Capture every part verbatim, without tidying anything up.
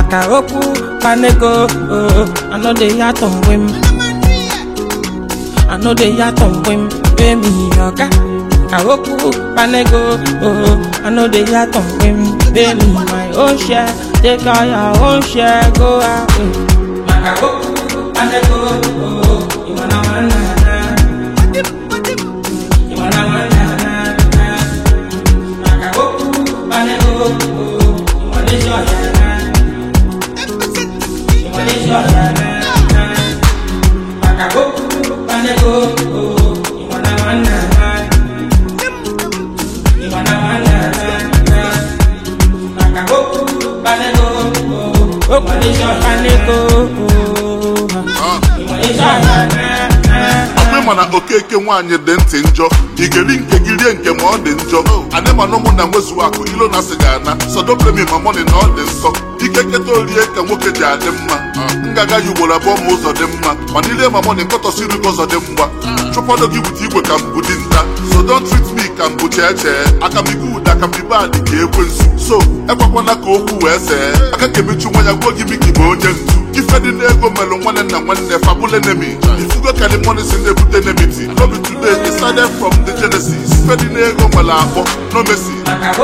Makaroku, Panego, oh, I know they are on whim. I know they are on whim, baby, yoga. Karoku, Panego, oh, I know they are on whim, baby, my own share. Take all your own share, go away. Makaroku, Panego, oh, you wanna wanna. You wanna wanna. Makaroku, Panego, oh, you wanna show. Mana okeke nwanyị dị ntị njọ igeri nke girie nke ma ọ dị njọ anị mana ụmụ na nwezu akụ ilo na sịga na sodo premi ma mọni na ọ dị nsọ ike keta orie ka nwoke ji adị mma ngaga ya ugboro abụọ ma ụzọ dị mma mana ile ma mọni nkọtọsiri ka ụzọ dị mgba chụpọdụ gị bute igwe ka mbụ dị nta so don't treat me ka mbụ chee chee aka m ibu ụda aka m ibe adị ka ekwensu so ekwekwana ka okwu wee see aka ka emechu nwa ya gwuo gị miki bụ onye ntu ife dị n'ego melụ nwanne na nwanne fabule enemy ifugo ka the money si na-ebute enmity no be today it started from the genesis ife dị n'ego nwere akpọ no mercy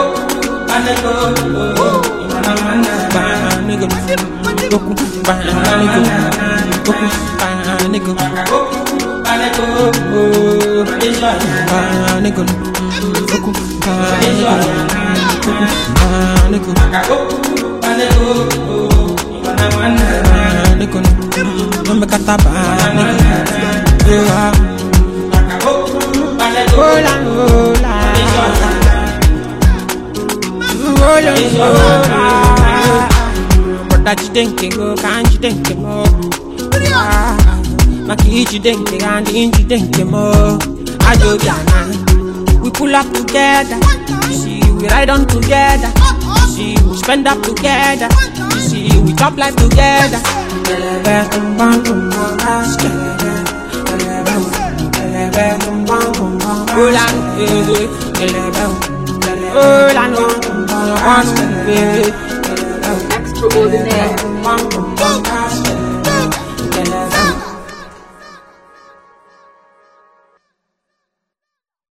no me cata ba yeah hola hola hola hola but that you think go can't you think more maki you think and you think more ajo jana we pull up together you see we ride on together you see we spend up together you see we top life together. Extraordinaire.